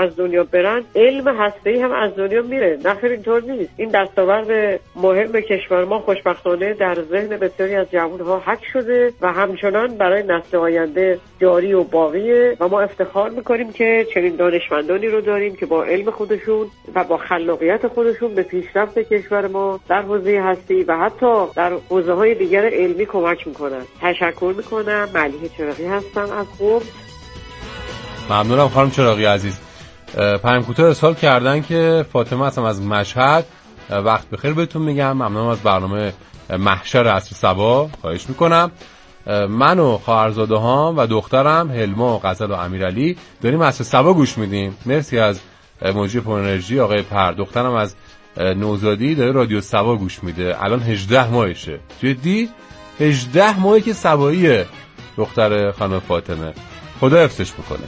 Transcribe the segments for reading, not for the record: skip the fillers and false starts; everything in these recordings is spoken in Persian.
از دنیا برن علم هسته‌ای هم از دنیا میره. نه خیر اینطور نیست. این دستاورد مهم کشور ما خوشبختانه در ذهن بسیاری از جوان‌ها حک شده و همچنان برای نسل آینده جاری و باقیه و ما افتخار میکنیم که چنین دانشمندانی رو داریم که با علم خودشون و با خلاقیت خودشون به پیشرفت کشور ما در حوزه هستی و حتی در حوزه‌های دیگر علمی کمک میکنن. تشکر میکنم. ملیحه چراغی هستم از قم. ممنونم خانم چراغی عزیز. پیام کوتاه ارسال کردن که فاطمه هستم از مشهد. وقت بخیر بهتون میگم. ممنونم از برنامه محشر عصر صبا. خواهش میکنم. من و خواهرزاده هام و دخترم هلما و غزل و امیرعلی داریم عصر صبا گوش میدیم. مرسی از موجی پر انرژی آقای پر. دخترم از نوزادی داره رادیو صبا گوش میده. الان 18 ماهشه. جدی 18 ماهی که صباییه دختر خانم فاطمه. خدا حفظش میکنه.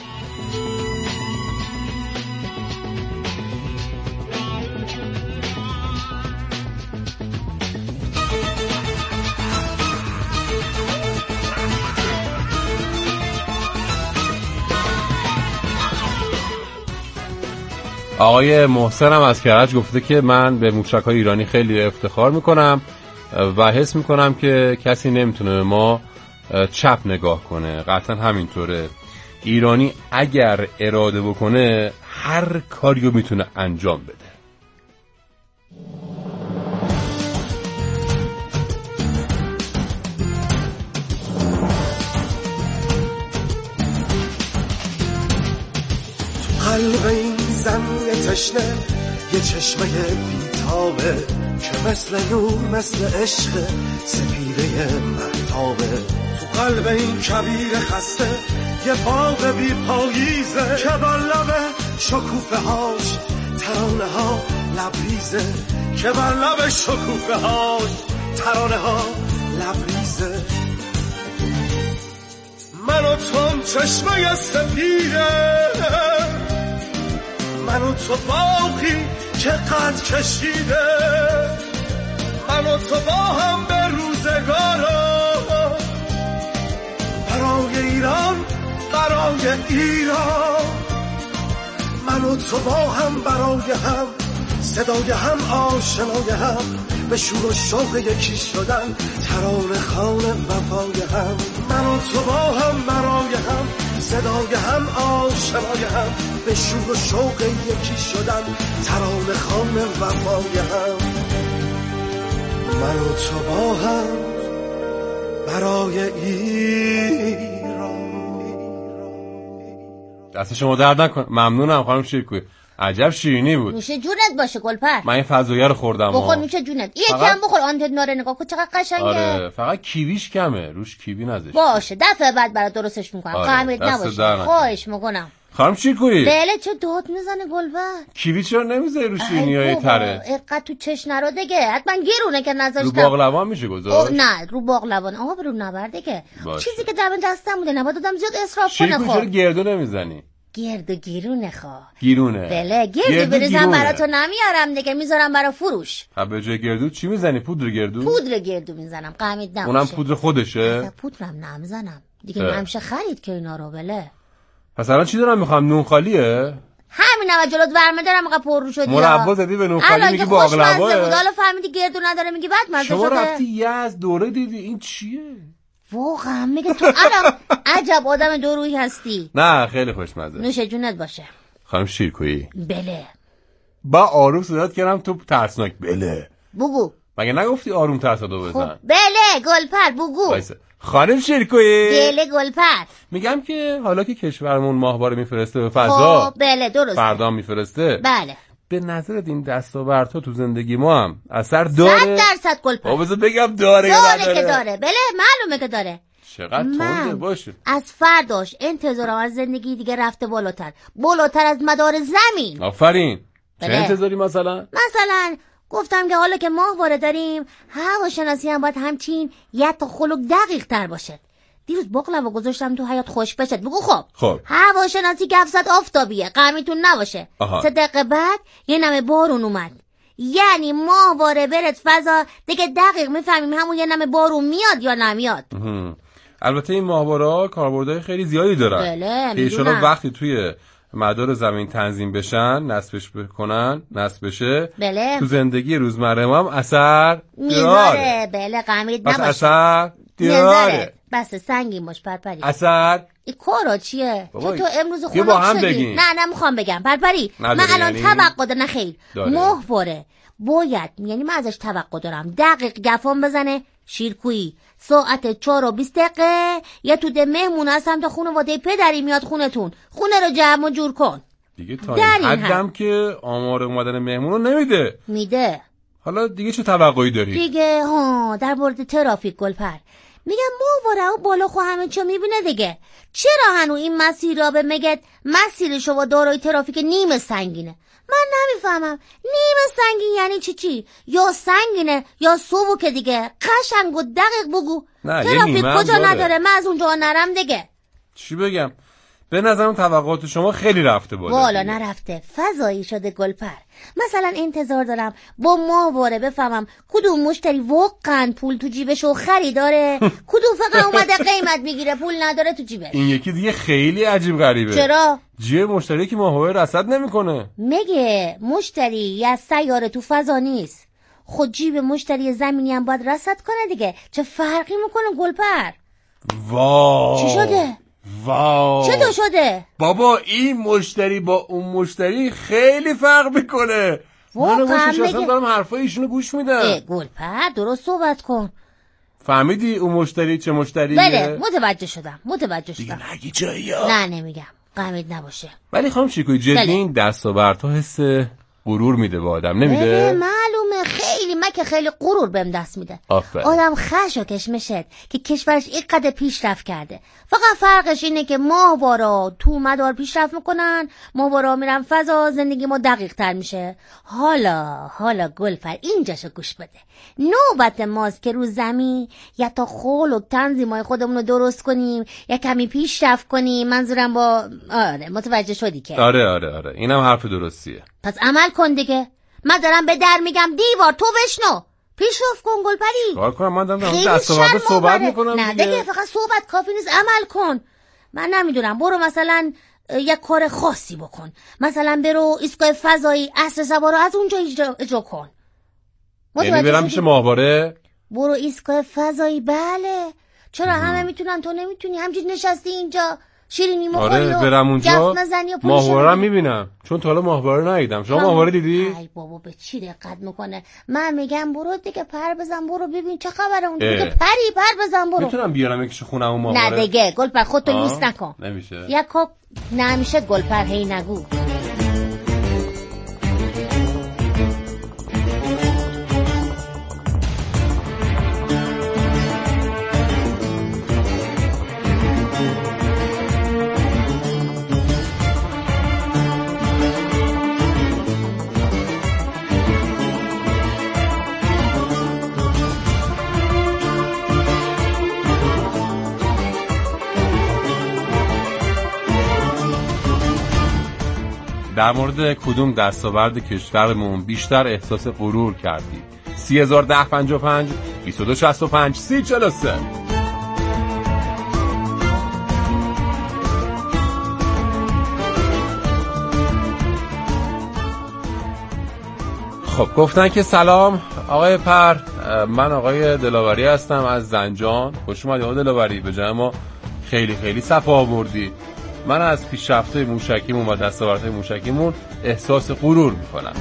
آقای محسن هم از کرج گفته که من به موشک‌های ایرانی خیلی افتخار میکنم و حس میکنم که کسی نمیتونه به ما چپ نگاه کنه. قطعا همینطوره. ایرانی اگر اراده بکنه هر کاریو میتونه انجام بده. قلب این زن تشنه یه چشمه بیتابه که مثل نور مثل عشق سپیره مهتابه. تو قلب این کبیر خسته یه باغ بی پاییزه که بر لب شکوفه هاش ترانه ها لبریزه که بر لب شکوفه هاش ترانه ها لبریزه. من و تو چشمه سپیره، من و تو باقی که قد کشیده، من و تو با هم به روزگارا برای ایران برای ایران. من و تو با هم برای هم صدای هم آشنای هم به شور و شوق یکی شدن ترانه خوان وفای هم. من و تو با هم برای هم صدای هم آشنای هم به شور و شوق یکی شدن ترانه خوان وفای هم. من و تو با هم برای ایران. دست شما درد نکن. ممنونم خانم شیرکوی. عجب شیرینی بود. نوشه جونت باشه گلپر. من این فضویه رو خوردم. بخور نوشه جونت. یکی هم بخور. آنتن ناره نگاه کن چقدر قشنگه. آره فقط کیویش کمه. روش کیوی نذاشت. باشه دفعه بعد برات درستش میکنم. قهرت نباشه. خواهش میکنم. خانم شیرکویی. بله چه داد میزنه گلپر. کیوی چرا نمیذاری رو شیرینیای تره؟ اینقدر تو چش نرو دیگه. حتما گیرونه که نذاشتم. رو باقلوا میشه گذاشت؟ نه رو باقلوا. آها رو نبرده که. چیزی که در دستم بوده نباید دادم زیاد اسراف کنه. خب چرا گردو نمیزنی؟ گرد و گیرونه خواه. گیرونه. بله گردو بریزم برا تو نمیارم دیگه میذارم برا فروش. به جای گردو چی میزنی؟ پودر گردو؟ پودر گردو میزنم قمید نباشه. اونم پودر خودشه؟ پودرم نمیزنم دیگه. نمیشه خرید که اینا رو. بله پس الان چی دارم میخوام؟ نون خالیه؟ همینم جلوت ورمه دارم اینقدر پر رو شدی. مربا زدی به نون خالی میگی باقلواه. حالا فهمیدی گردو نداره میگی بعد مزه شده. شما رفتی یزد دوره دیدی این چیه؟ واقعا میگه تو الان عجب آدم دورویی هستی. نه خیلی خوشمزه. نوش جونت باشه. خانم شیرکویی. بله. با آروم صدات کردم تو ترسناک. بله. بگو. مگه نگفتی آروم ترسادو بزن؟ بله گلپر بگو. خانم شیرکویی. بله گلپر. میگم که حالا که کشورمون ماهواره میفرسته به فضا. بله درسته. فردا میفرسته. بله. به نظرت این دستاوردها تو زندگی ما هم اثر داره؟ 100% گلپر. بذار بگم داره که داره. بله معلومه که داره. چقدر تنده باشه. از فرداش انتظارم از زندگی دیگه رفته بالاتر از مدار زمین. آفرین. چه انتظاری مثلا گفتم که حالا که ماهواره داریم هواشناسی هم باید همچین یه تا خلق دقیق تر باشه. دیروز باقلوا گذاشتم تو حیاط خشک بشه. بگو خب هواشناسی گفت آفتابیه غمیتون نباشه. 3 دقیقه بعد یه نمه بارون اومد. یعنی ماهواره برد فضا دیگه دقیق میفهمیم همون یه نمه بارون میاد یا نمیاد. البته این ماهواره‌ها کاربردهای خیلی زیادی دارن. بله میدونم. وقتی توی مدار زمین تنظیم بشن، نصبش بکنن، نصب بشه، بله. تو زندگی روزمره ما هم اثر میذاره. بله غمید نباشه. اثر داره. بس سنگین باش پرپری. اثر این کارا چیه؟ تو امروز خونم شدی؟ نه نمیخوام بگم پرپری. من الان توقع دارم. نه خیر، ماهواره باید، یعنی من ازش توقع دارم دقیق گفام بزنه شیرکویی ساعت 4:20 یا تو ده مهمون هستم تا خانواده پدری میاد خونتون، خونه رو جمع و جور کن دیگه. تا این حدم که آمار اومدن مهمون رو نمیده. میده. حالا دیگه چه توقعی داری؟ دیگه در مورد ترافیک گلپر میگم ماهواره و بالا خو همه چو میبینه دیگه. چرا هنو این مسیر را به مگد مسیرش و دارای ترافیک نیمه سنگینه؟ من نمیفهمم نیمه سنگین یعنی چی؟ یا سنگینه یا سبکه دیگه. قشنگ و دقیق بگو. ترافیک کجا نداره؟ من از اونجا نرم دیگه. چی بگم؟ به نظرم توقعات شما خیلی رفته بالا نرفته، فضایی شده گلپر. مثلا انتظار دارم با ماهواره بفهمم کدوم مشتری واقعا پول تو جیبش و خریداره، کدوم فقط اومده قیمت میگیره پول نداره تو جیبش. این یکی دیگه خیلی عجیب غریبه. چرا؟ جیب مشتری که ماهواره رصد نمیکنه. میگه مشتری یا سیاره تو فضا نیست، خود جیب مشتری زمینی هم باید رصد کنه دیگه. چه فرقی میکنه گلپر؟ واو چی شده؟ واو چطور شده؟ بابا این مشتری با اون مشتری خیلی فرق میکنه. من اصلا دارم حرفای ایشونو گوش میدم. گلپر درست صحبت کن. فهمیدی اون مشتری چه مشتریه؟ بله متوجه شدم. دیگه نگی جایی ها. نه نمیگم غمید نباشه. ولی خانم شیکویی جدی این دستاوردها حس غرور میده به آدم، نمیده؟ معلومه خیلی، من که خیلی غرور بهم دست میده. آدم خش و کشمشت که کشورش اینقدر پیشرفت کرده. فقط فرقش اینه که ماهوارا تو مدار پیشرفت میکنن، ماهوارا میرن فضا، زندگی ما دقیق تر میشه. حالا گلپر اینجاشو گوش بده. نوبت ماست که رو زمین یا تا خول و تنظیمای خودمون رو درست کنیم یا کمی پیشرفت کنیم. منظورم با متوجه شدی که؟ آره اینم حرف درستیه. پس عمل کن دیگه. من دارم به در میگم دیوار تو بشنو. پیشرفت کن گلپری. کار کنم من دارم دستاورد صحبت میکنم. نه دیگه فقط صحبت کافی نیست، عمل کن. من نمیدونم برو مثلا یک کار خاصی بکن. مثلا برو ایستگاه فضایی عصر سوار رو از اونجا اجرا کن. یعنی برم میشه ماهواره؟ برو ایستگاه فضایی. بله چرا همه میتونن تو نمیتونی؟ همجوری نشستی اینجا شیرینی مخوری و برم اونجا ماهواره میبینم، چون تا حالا ماهواره ندیدم. شما ماهواره دیدی؟ ای بابا به چی دقت میکنه. من میگم برو دیگه پر بزن، برو ببین چه خبره اونجا دیگه. پری پر بزن برو. میتونم بیارم یکیشو خونم اون ماهواره؟ نه دیگه گلپر خودتو یوز نکن. نمیشه. یکو نمیشه گلپر، هی نگو. در مورد کدوم دستاورد کشورمون بیشتر احساس غرور کردی؟ 301055 2265 3043. خب گفتن که سلام آقای پر، من آقای دلاوری هستم از زنجان. خوش اومدی آقای دلاوری، به جای ما خیلی خیلی صفا آوردی. من از پیشرفت‌های موشکیمون و دستاوردهای موشکیمون احساس غرور میکنم.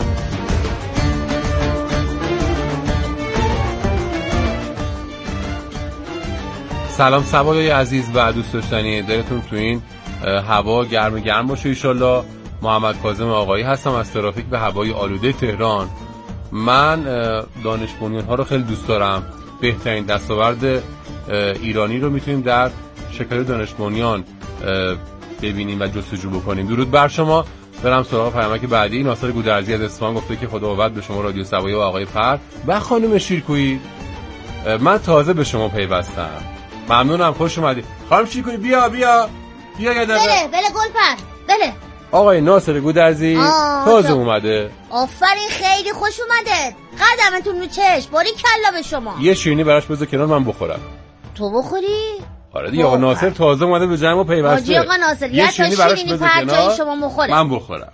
سلام سبایای عزیز و دوست داشتنی، دلتون تو این هوا گرم باشه ایشالله. محمد کاظم آقایی هستم از ترافیک به هوای آلوده تهران. من دانش بنیان‌ها رو خیلی دوست دارم. بهترین دستاورد ایرانی رو میتونیم در شکل دانش بنیان ببینیم و جستجو بکنیم. درود بر شما. برم سراغ پیامک بعدی. ناصر گودرزی از اصفهان گفته که خدا قوت به شما رادیو سوایی و آقای پر و خانم شیرکویی. من تازه به شما پیوستم. ممنونم، خوش اومدید. خانم شیرکویی بیا یه دقیقه. بله گلپر. بله آقای ناصر گودرزی تازه اومده. آفرین خیلی خوش اومده. قدمتون رو چشم. باری کلا به شما. یه شیرینی براش بذار کنار من بخورم. تو بخوری؟ آره دیگه آقا ناصر تازه اومده به جمع و پیوسته. آقا ناصر یه تا شیرینی پر جای شما مخوره. من بخورم.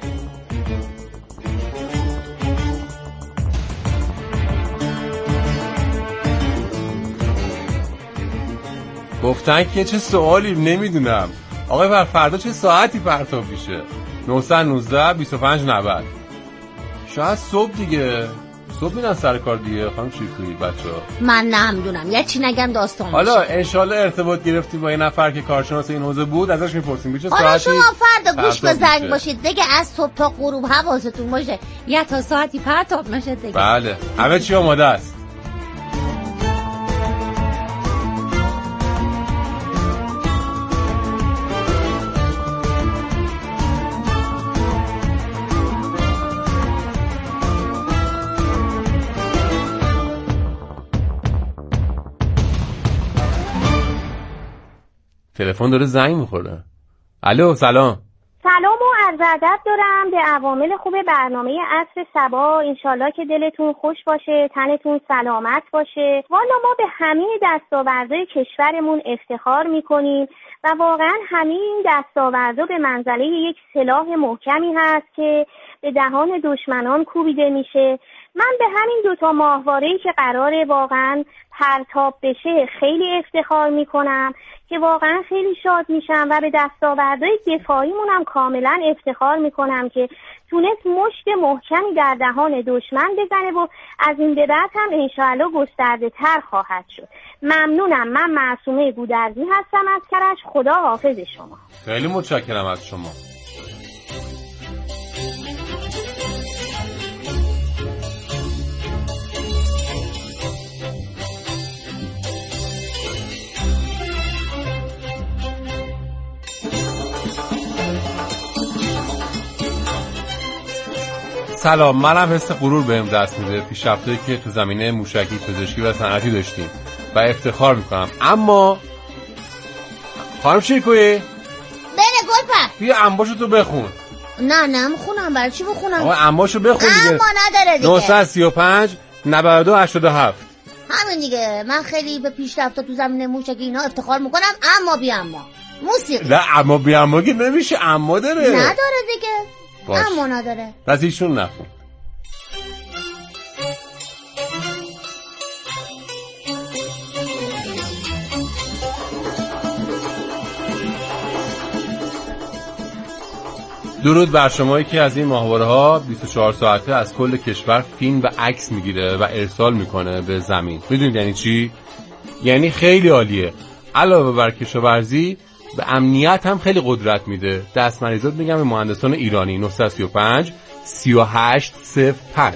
گفتن که چه سوالی نمیدونم آقای بر فردا چه ساعتی پرتاب میشه؟ 919 25 90. شاید صبح دیگه، صبح میرن سر کار دیگه. خانم شیرکویی بچه‌ها من نمیدونم، یه چی نگم داستان حالا انشالله ارتباط گرفتیم با یه نفر که کارشناس این حوزه بود، ازش میپرسیم چه ساعتی. شما فردا گوش به زنگ باشید دیگه، از صبح تا غروب حواستون باشه یه تا ساعتی پرتاب میشه دیگه. بله همه چی آماده است. تلفن داره زنگ میخوره. الو سلام. سلام و عرض ادب دارم به عوامل خوب برنامه عصر صبا. انشالله که دلتون خوش باشه، تنتون سلامت باشه. والا ما به همین دستاوردهای کشورمون افتخار میکنیم و واقعا همین دستاوردها به منزله یک سلاح محکمی هست که به دهان دشمنان کوبیده میشه. من به همین 2 ماهواره‌ای که قراره واقعا پرتاب بشه خیلی افتخار میکنم که واقعا خیلی شاد میشم و به دستاوردهای دفاعیمون هم کاملا افتخار میکنم که تونست مشت محکمی در دهان دشمن بزنه و از این به بعد هم انشاءالله گسترده تر خواهد شد. ممنونم. من معصومه گودرزی هستم از کرج. خدا حافظ شما. خیلی متشکرم از شما. سلام، منم حس غرور بهم دست میده پیشرفتایی که تو زمینه موشکی پزشکی و صنعتی داشتیم و افتخار میکنم. اما خانم شیرکویی بله گلپر بیا انباشو تو بخون. نه میخونم. برای چی بخونم؟ آقا انباشو بخون دیگه. اما نداره دیگه. 935 92 87. همین دیگه. من خیلی به پیشرفت تو زمینه موشکی اینا افتخار میکنم. اما بی اما موسیقی. نه اما بی اما که نمیشه. اما داره. نداره دیگه. باش. اما نداره. پس ایشون نخون. درود بر شمایی که از این ماهواره‌ها 24 ساعته از کل کشور فیلم و عکس میگیره و ارسال میکنه به زمین. میدونید یعنی چی؟ یعنی خیلی عالیه. علاوه بر کشاورزی به امنیت هم خیلی قدرت میده. دست مریضات میگم به مهندسان ایرانی. 935 3805.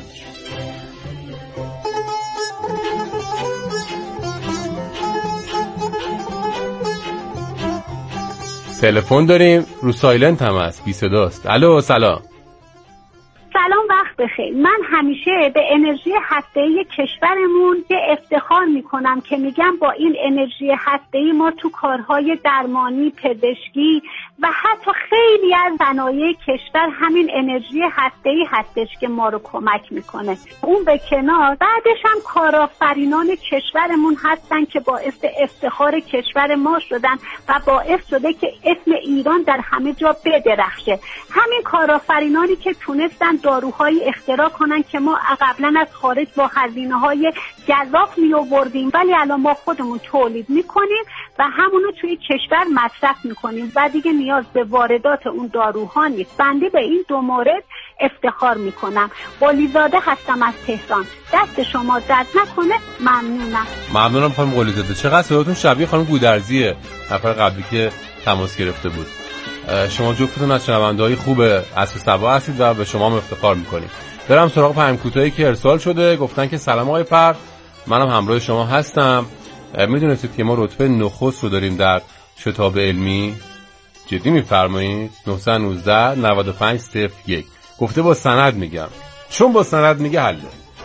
تلفن داریم رو سایلنت هم هست، بی صداست. الو سلام. سلام وقت بخیر. من همیشه به انرژی هسته‌ای کشورمون به افتخار میکنم که میگم با این انرژی هسته‌ای ما تو کارهای درمانی، پزشکی و حتی خیلی از صنایع کشور همین انرژی هسته‌ای هستش که ما رو کمک میکنه. اون به کنار بعدش هم کارآفرینان کشورمون هستن که باعث افتخار کشور ما شدن و باعث شده که اسم ایران در همه جا بدرخشه. همین کارآفرینانی که تونستن داروهایی اختراع کنن که ما قبلا از خارج با هزینه‌های گزاف می‌آوردیم، ولی الان ما خودمون تولید می‌کنیم و همونو توی کشور مصرف می‌کنیم و دیگه نیاز به واردات اون داروها نیست. بنده به این 2 مورد افتخار می‌کنم. قلیزاده هستم از تهران. دست شما درد نکنه. ممنونم خانم قلیزاده. چقدر صداتون شبیه خانم گودرزیه، نفر قبلی که تماس گرفته بود. شما جفتتون از شنونده‌های خوب عصر صبا هستید و به شما هم افتخار می‌کنیم. برم سراغ پیام کوتاهی که ارسال شده. گفتن که سلام آقای پر، منم همراه شما هستم. میدونستید که ما رتبه نخست رو داریم در شتاب علمی؟ جدی میفرمایید؟ 919 95 01. گفته با سند میگم، چون با سند میگه حله.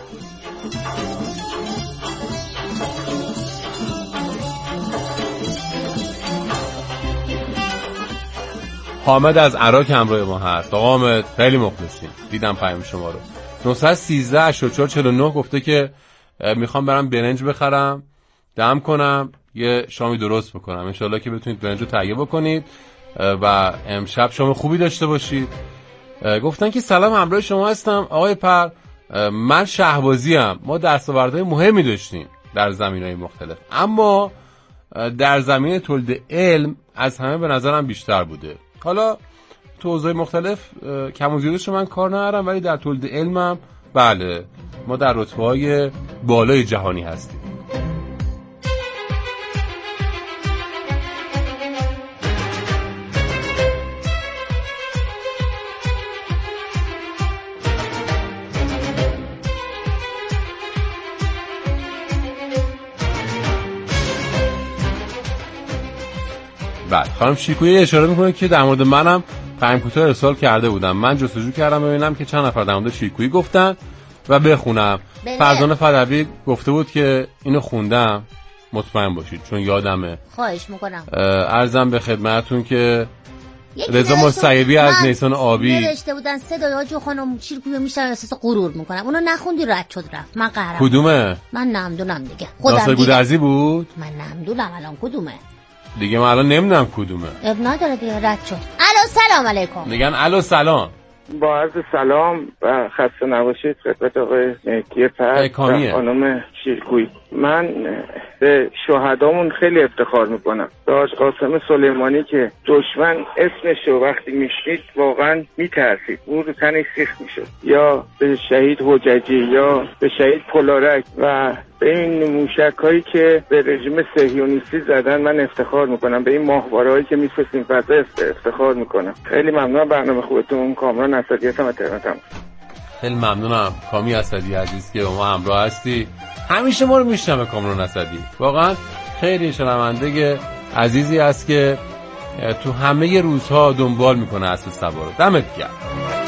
حامد از عراق همراه ما هست. آقا حامد خیلی مخلصیم. دیدم پیام شما رو. 913 84 49 گفته که میخوام برم برنج بخرم، دم کنم، یه شامی درست بکنم. انشالله که بتونید برنج رو تهیه بکنید و امشب شام خوبی داشته باشید. گفتن که سلام، همراه شما هستم آقای پر. من شهبازیم. ما دستاوردهای مهمی داشتیم در زمینهای مختلف، اما در زمینه تولید علم از همه به نظرم بیشتر بوده. حالا تو حوزه‌های مختلف کم و زیادش من کار ندارم، ولی در تولید علمم بله ما در رتبه‌های بالای جهانی هستیم. بعد خانم شیرکویی اشاره میکنه که در مورد منم پیام کوتاه ارسال کرده بودم. من جستجو کردم ببینم که چند نفر در مورد شیرکویی گفتن و بخونم. فرزانه فدوی گفته بود که اینو خوندم، مطمئن باشید چون یادمه. خواهش میکنم. عرضم به خدمتتون که رضا مصیبی از نیسان آبی نوشته بودن صدای حاج خانم شیرکویی میشنم احساس غرور میکنم. اونو نخوندی رد شد رفت. من قهرم. کدومه؟ من نمیدونم دیگه. ناصر گودرزی بود؟ من نمیدونم الان کدومه. دیگه من الان نمیدونم کدومه. اب نداره دیگه، رد شد. الو سلام علیکم. میگن الو سلام. با عرض سلام و خسته نباشید خدمت آقای مهدی پر و خانم شیرکویی. من به شهدامون خیلی افتخار میکنم. به حاج قاسم سلیمانی که دشمن اسمشو وقتی میشنید واقعا میترسید، او رو تنش سیخ میشد، یا به شهید حججی یا به شهید پولارک و به این موشک هایی که به رژیم صهیونیستی زدن من افتخار میکنم. به این ماهواره هایی که میفرستیم فضا افتخار میکنم. خیلی ممنونم برنامه خوبتون. کامران اسدی هستم. خیلی ممنونم کامی اسدی عزیز که با ما همراه هستی. همیشه ما رو میشنوه کامران اسدی. واقعا خیلی شنونده عزیزی است که تو همه روزها دنبال میکنه اصل سبا رو. دمت گرم.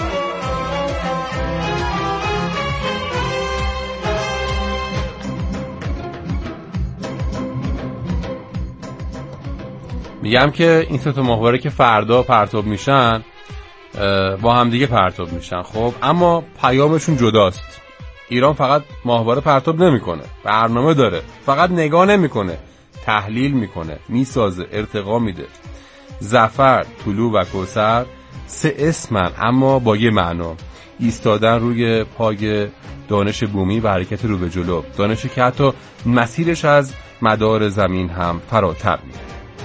میگم که این سه تا ماهواره که فردا پرتاب میشن با هم دیگه پرتاب میشن، خب اما پیامشون جداست. ایران فقط ماهواره پرتاب نمیکنه، برنامه داره. فقط نگاه نمیکنه، تحلیل میکنه، میسازه، ارتقا میده. ظفر، طلوع و کوثر سه اسمن اما با یه معنا: ایستادن روی پای دانش بومی و حرکت رو به جلو، دانشی که حتی مسیرش از مدار زمین هم فراتر میره.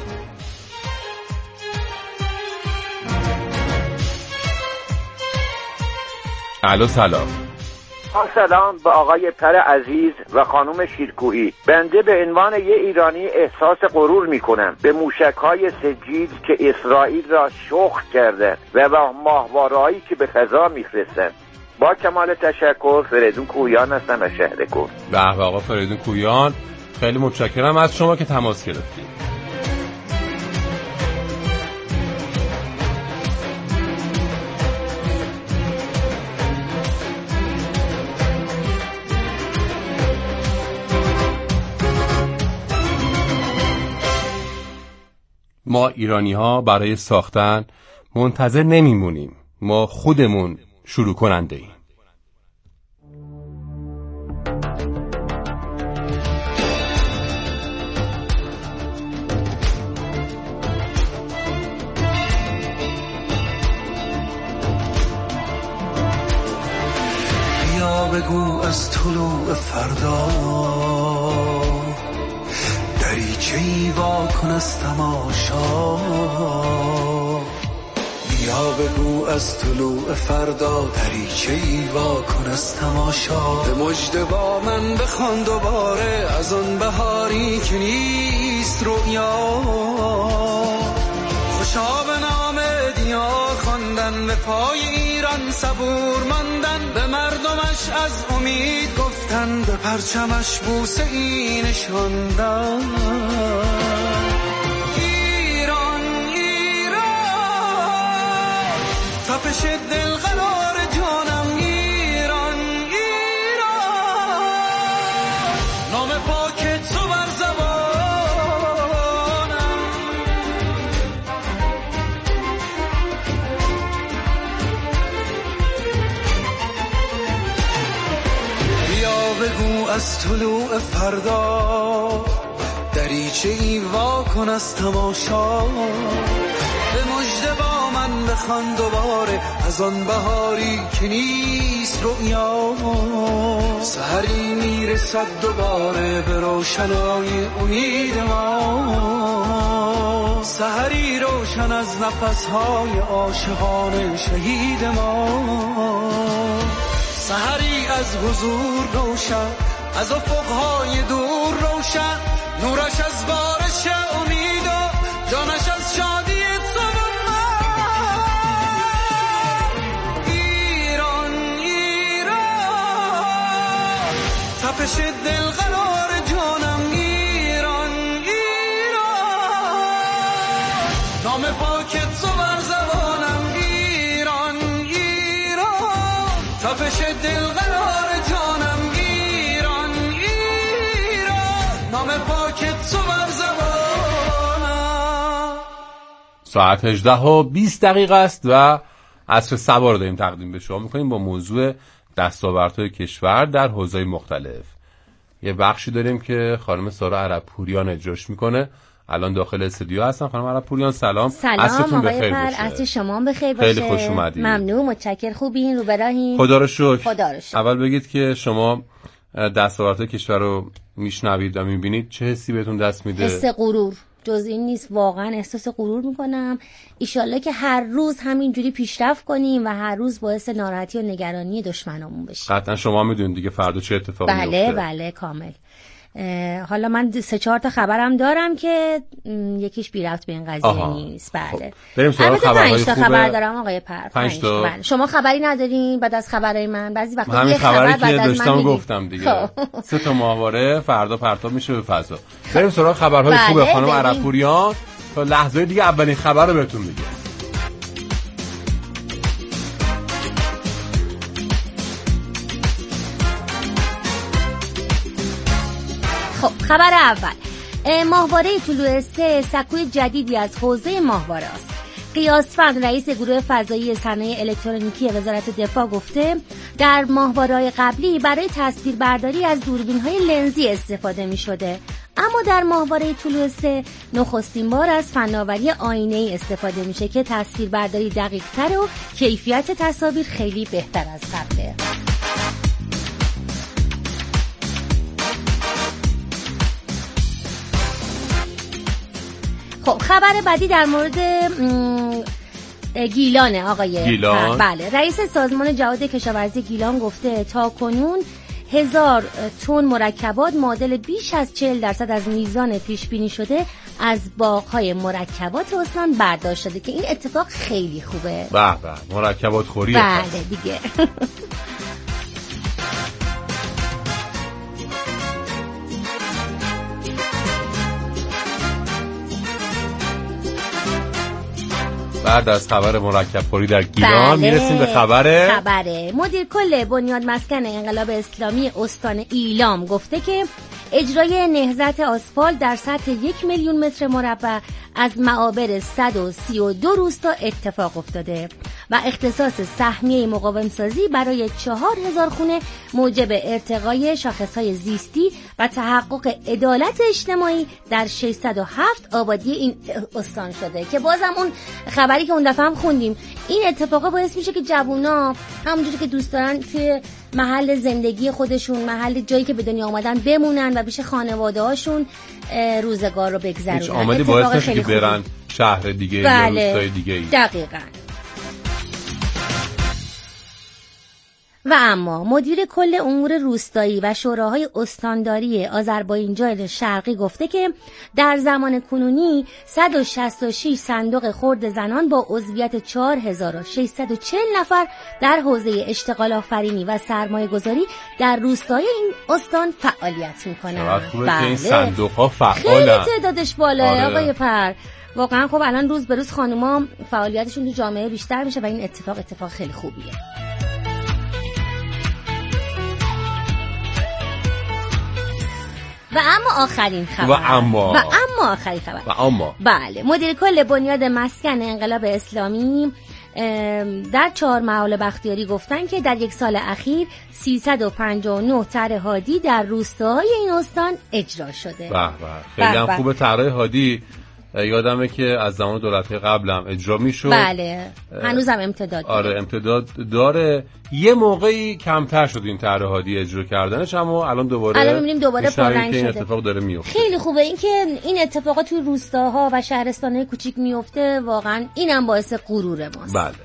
الو سلام. سلام به آقای پر عزیز و خانم شیرکویی. بنده به عنوان یه ایرانی احساس غرور میکنم به موشک‌های سجید که اسرائیل را شخم کردن و با ماهواره‌هایی که به فضا میفرستن. با کمال تشکر، فریدون کویان هستم از شهر کرد. به آقا فریدون کویان، خیلی متشکرم از شما که تماس گرفتید. ما ایرانی ها برای ساختن منتظر نمیمونیم، ما خودمون شروع کننده ایم. بیا بگو از طلوع فردا دریچه‌ای وا کن از تماشا. بیا بگو از طلوع فردا دریچه‌ای وا کن از تماشا. به مژده با من بخوان دوباره از آن بهاری که نیست رویا. خوشا به نام دیار خواندن، به پای ایران صبور ماندن، به مردمش از امید گفتن، به پرچمش بوسه ای نشاندن. ایران ایران تپش دل قرار جانم. ایران ایران نام پاکت تو بر زبانم. بیا بگو از طلوع فردا دریچه ای وا کن از تماشا، به مژده با من بخوان دوباره از آن بهاری که نیست رؤیا. سحری میرسد دوباره به روشنای امید ما، سحری روشن از نفسهای عاشقان شهید ما، سحری از حضور روشن، از افقهای دور روشن، نورش از بارش امید و جانش از شادی تو و من. ایران ایران تپش دل قرار جانم، ایران ایران نام پاک تو بر زبانم، ایران ایران تپش دل قرار جانم، ایران ایران نام پاک تو بر زبانم. ساعت 18:20 است و عصر سبا رو داریم تقدیم به شما میکنیم با موضوع دستاوردهای کشور در حوزه‌های مختلف. یه بخشی داریم که خانم سارا عرب‌پوریان اجراش میکنه. الان داخل استودیو هستن. خانم عرب‌پوریان سلام. سلام آقای پر، عصر شما بخیر باشه. خیلی خوش اومدید. ممنون، متشکرم. خوبین؟ رو براهین؟ خدا رو شکر. خدا رو شکر. اول بگید که شما دستاوردهای کشور رو میشنوید و میبینید چه حسی بهتون دست میده؟ حس غرور، جز این نیست. واقعا احساس غرور میکنم. ایشالله که هر روز همینجوری پیشرفت کنیم و هر روز باعث ناراحتی و نگرانی دشمنامون بشیم. قطعا شما میدونید دیگه فردا چه اتفاقی میفته. بله کامل. حالا من 3-4 تا خبرم دارم که یکیش بی ربط به این قضیه نیست. بله. خب. بریم سراغ خبرهای 5 تا خبر دارم آقای پر. 5 تا. بله. شما خبری ندارین بعد از خبرای من؟ بعضی وقتا همین یه خبر خبری که داشتم من گفتم دیگه. 3 تا ماهواره فردا پرتاب میشه به فضا. بریم سراغ خبرهای خوب خانم عرب‌پوریان تا لحظه دیگه اولین خبر رو بهتون میگم. خب خبر اول، ماهواره طلوع 3 سکوی جدیدی از حوزه ماهواره است. قیاسفند رئیس گروه فضایی صنایع الکترونیکی وزارت دفاع گفته در ماهواره‌های قبلی برای تصویربرداری از دوربین‌های لنزی استفاده می‌شده، اما در ماهواره طلوع 3 نخستین بار از فناوری آینه‌ای استفاده میشه که تصویربرداری دقیق‌تر و کیفیت تصاویر خیلی بهتر از قبله. خب خبر بعدی در مورد گیلانه آقای گیلان. بله، رئیس سازمان جهاد کشاورزی گیلان گفته تا کنون 1000 تن مرکبات معادل بیش از 40% از میزان پیش بینی شده از باغ‌های مرکبات استان برداشت شده که این اتفاق خیلی خوبه. به به، مرکبات خوریه. بله دیگه. بعد از خبر مرکب خوری در گیلان میرسیم به خبر مدیر کل بنیاد مسکن انقلاب اسلامی استان ایلام گفته که اجرای نهضت آسفالت در سطح 1 میلیون متر مربع از معابر 132 روستا اتفاق افتاده و اختصاص سهمیه مقاومسازی برای 4000 خونه موجب ارتقای شاخصهای زیستی و تحقق عدالت اجتماعی در 607 آبادی این استان شده که بازم اون خبری که اون دفعه هم خوندیم، این اتفاقا باعث میشه که جوونا همونجوری که دوست دارن توی محل زندگی خودشون، محل جایی که به دنیا آمدن بمونن و پیش خانواده هاشون روزگار رو بگذرونن. هیچ آمدی باعث نشه که برن شهر دیگه یا روستای دیگه ای. دقیقاً. و اما مدیر کل امور روستایی و شوراهای استانداری آذربایجان شرقی گفته که در زمان کنونی 166 صندوق خرد زنان با عضویت 4640 نفر در حوزه اشتغال آفرینی و سرمایه گذاری در روستای این استان فعالیت میکنند. بله. این صندوق ها فعالن. خیلی تعدادش بالاه آقای پر. واقعا خب الان روز به روز خانوما فعالیتشون تو جامعه بیشتر میشه و این اتفاق خیلی خوبیه. و اما آخرین خبر. بله، مدیر کل بنیاد مسکن انقلاب اسلامی در 4 مقاله بختیاری گفتن که در یک سال اخیر 359 طرح هادی در روستاهای این استان اجرا شده. خیلی هم خوبه طرح هادی. یادمه که از زمان دولت‌های قبلم اجرا میشد. بله هنوزم امتداد داره. آره امتداد داره. یه موقعی کمتر شد این طرح هادی اجرا کردنش، اما الان می‌بینیم دوباره پررنگ شده. این اتفاق داره میفته. خیلی خوبه این که این اتفاقات توی روستاها و شهرستان‌های کوچیک میفته، واقعا اینم باعث غرور ماست. بله.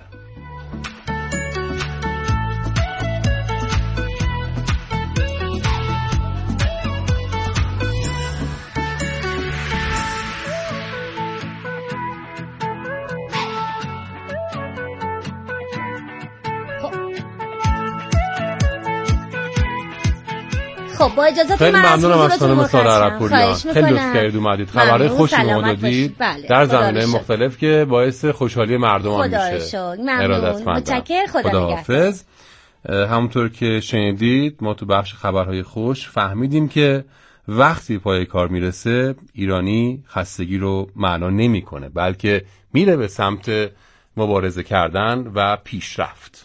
خب با اجازهتون خیلی ممنونم از خانم سارا عربپوریان. خیلی لطف کردید اومدید. خبرهای خوشی به ما دادید در زمینه‌های مختلف که باعث خوشحالی مردم هم میشه. ممنون. متشکرم. خدا حافظ. همونطور که شنیدید ما تو بخش خبرهای خوش فهمیدیم که وقتی پای کار میرسه ایرانی خستگی رو معنا نمیکنه، بلکه میره به سمت مبارزه کردن و پیشرفت.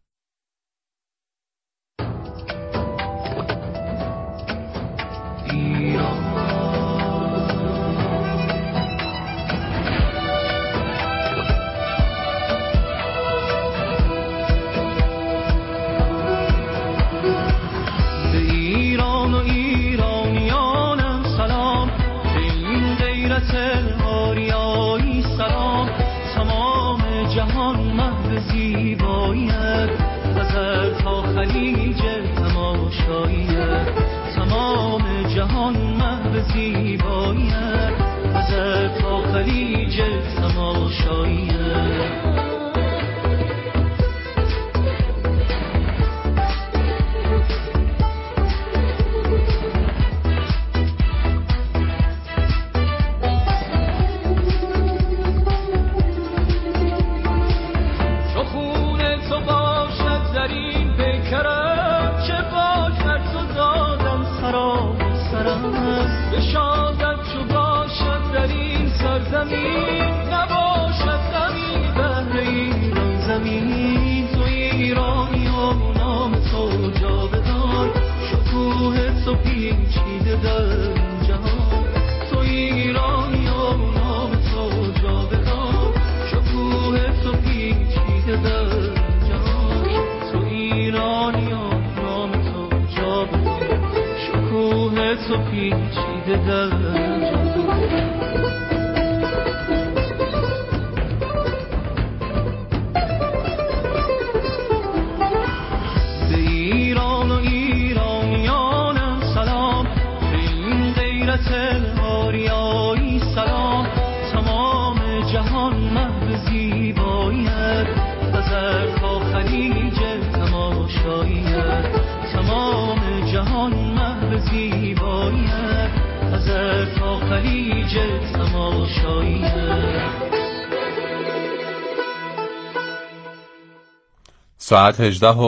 ساعت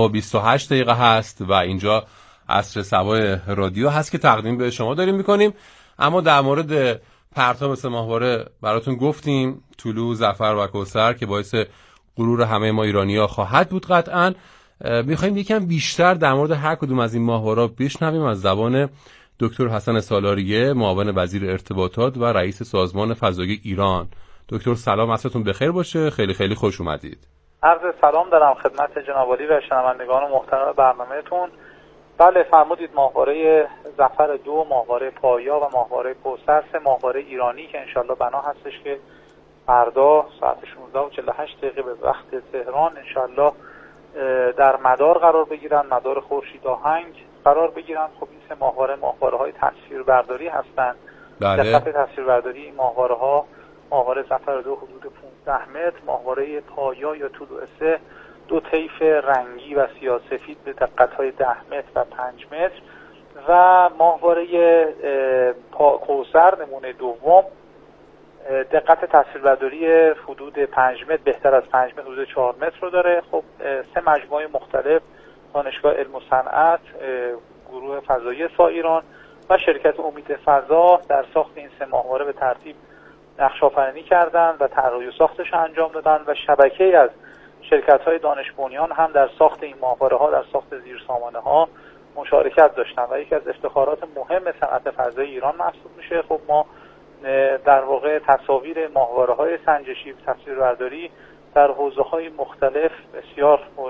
18:28 هست و اینجا عصر سبای رادیو هست که تقدیم به شما داریم میکنیم. اما در مورد پرتاب 3 ماهواره براتون گفتیم، طلوع، ظفر و کوثر که باعث غرور همه ما ایرانی‌ها خواهد بود قطعاً. میخوایم یکم بیشتر در مورد هر کدوم از این ماهواره‌ها بشنویم از زبان دکتر حسن سالاریه، معاون وزیر ارتباطات و رئیس سازمان فضایی ایران. دکتر سلام، عصرتون بخیر باشه. خیلی خیلی خوش اومدید. عرض سلام دارم خدمت جناب عالی و شنوندگان محترم برنامه‌تون. بله فرمودید، ماهواره ظفر 2، ماهواره پایا و ماهواره کوثر 3 ماهواره ایرانی که انشالله بنا هستش که فردا ساعت 16:48 به وقت تهران انشالله در مدار قرار بگیرن، مدار خورشید آهنگ قرار بگیرن. خب این 3 ماهواره‌های تصویربرداری هستند. دقت تصویربرداری این ماهواره‌ها: ماهواره ظفر 2 حدود 15 متر، ماهواره پایا یا طلوع 3 2 طیف رنگی و سیاه‌سفید به دقت‌های 10 متر و 5 متر و ماهواره کوثر نمونه دوم دقت تصویربرداری حدود 5 متر، بهتر از 5 متر، حدود 4 متر رو داره. خب 3 مجموعه مختلف، دانشگاه علم و صنعت، گروه فضایی ایران و شرکت امید فضا در ساخت این 3 ماهواره به ترتیب نقش آفرینی کردن و طراحی و ساختش انجام دادن و شبکه‌ای از شرکت‌های دانش بنیان هم در ساخت این ماهواره‌ها، در ساخت زیرسامانه‌ها مشارکت داشتن و یکی از افتخارات مهم صنعت فضای ایران محسوب میشه. خب ما در واقع تصاویر ماهواره‌های سنجشی و تصویربرداری در حوزه‌های مختلف بسیار